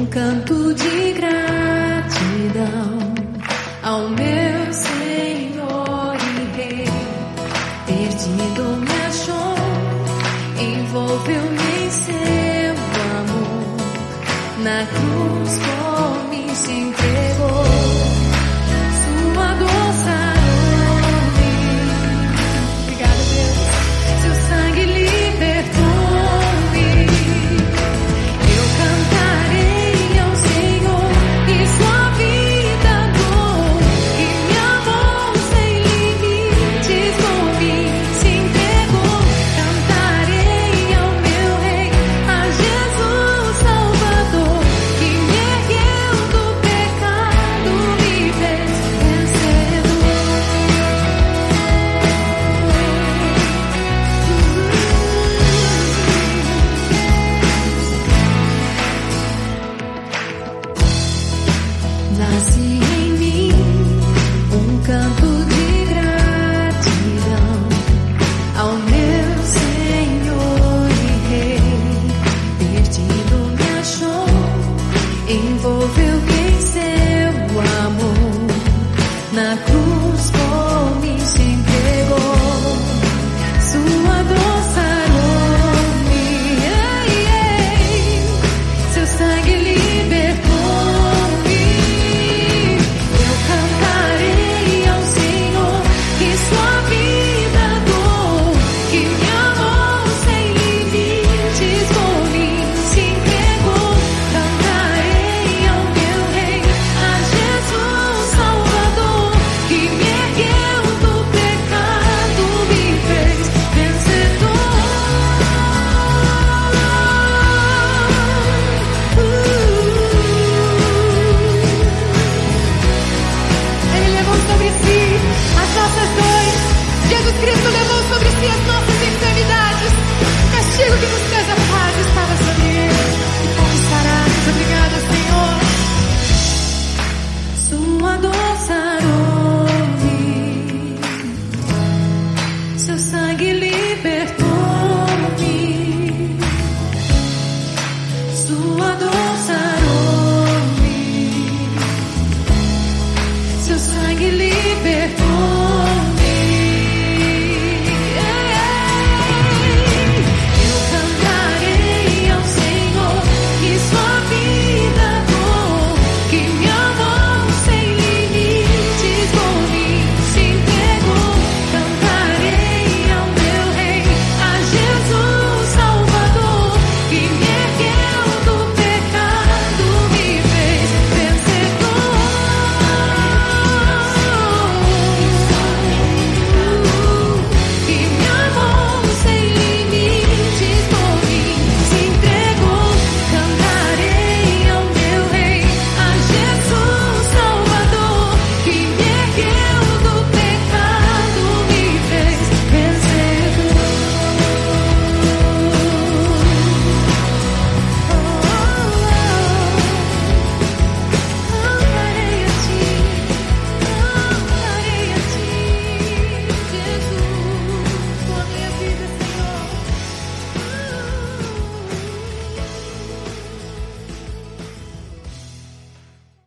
canto de gratidão ao meu Senhor e Rei. Perdido me achou, envolveu-me em seu amor, na cruz por mim se entregou. Sua dor sarou-me. Obrigada, Deus. Seu sangue libertou-me. Eu cantarei ao Senhor e sua vida dou, que me amou sem limites, por mim se entregou. Cantarei ao meu Rei, a Jesus Salvador, que me ergueu do pecado, me fez vencedor. Nasce em mim um canto de gratidão ao meu Senhor e Rei. Perdido me achou, envolveu